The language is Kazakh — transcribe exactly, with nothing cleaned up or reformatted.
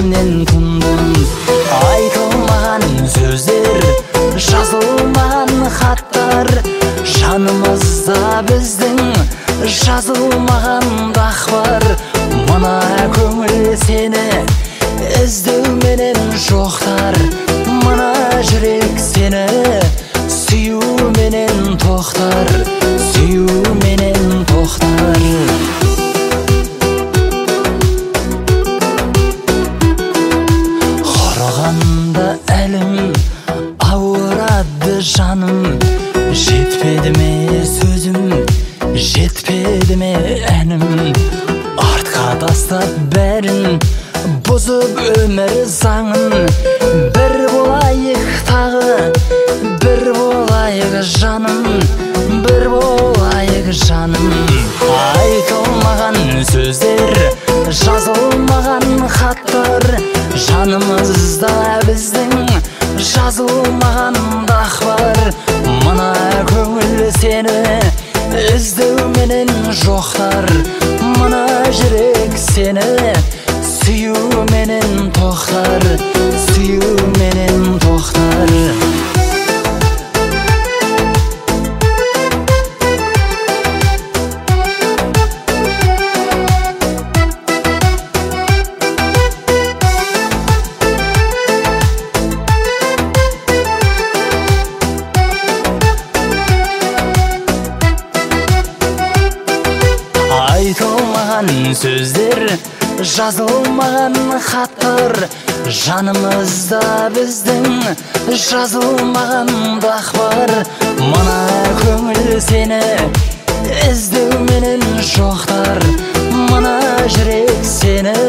менен тундум. Айтылмаған сөздер, жазылмаған хаттар, жанымызда біздің жазылмаған дақпар. Мына көңіл сені іздеу менен жоқтар. Мына жүрек сені сүю менен тоқтар, сүю менен тоқтар. Құрығанда әлім, ауырады жаным, жетпеді ме сөзім, жетпеді ме әнім. Артқа тастап бәрін, бұзып өмір заңын. Бір болайық тағы, бір болайық жаным, бір болайық жаным. Айтылмаған сөздер, жазылмаған хаттар, жанымызда біздің жазылмаған дақпар. Мына көңіл сені іздеу менен жоқтар. Мына жүрек сені сүю менен тоқтар, сүю менен тоқтар. Айтылмаған сөздер, жазылмаған хаттар, жанымызда біздің жазылмаған дақпар. Мына көңіл сені іздеу менен жоқтар. Мына жүрек сені